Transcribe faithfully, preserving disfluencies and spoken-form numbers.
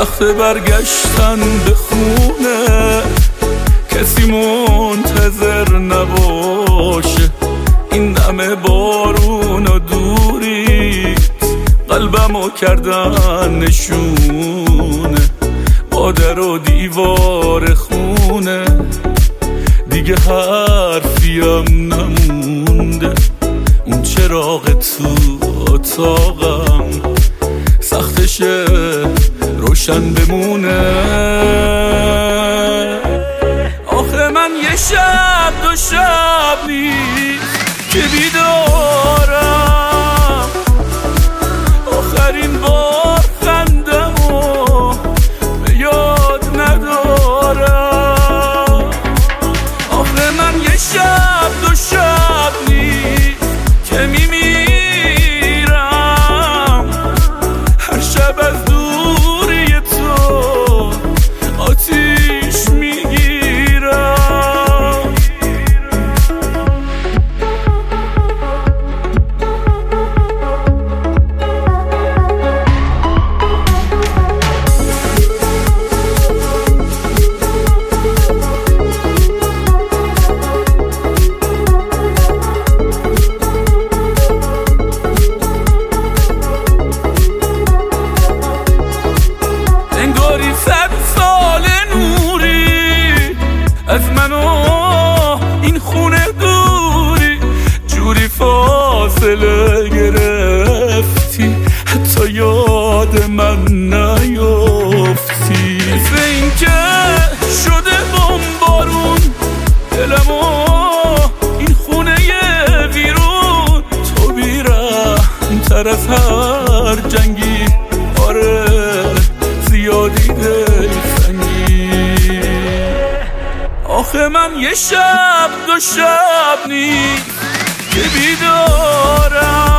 وقت برگشتن به خونه کسی منتظر نباشه. این همه بارون و دوری قلبمو کردن نشونه، با در و دیوار خونه دیگه حرفیم نمونده. اون چراغ تو اتاقم سختشه روشن بمونه. آخه من یه شب دو شب نیست که بیدارم، آخرین بار خندمو به یاد ندارم. آخه من یه شب دو شب نیست که میمیرم، هر شب از دوری تو آتیش میگیرم. انگاری صد سال نوری از من و این خونه دوری، جوری فاصله گرفتی حتی یاد من نیافتی. مثل این که شده بمبارون دلمو این خونه ویرون، تو بیرحم تر از هر جنگی، آره زیادی دلتنگی. آخه من یه شب دو شب نیست که بیدارم،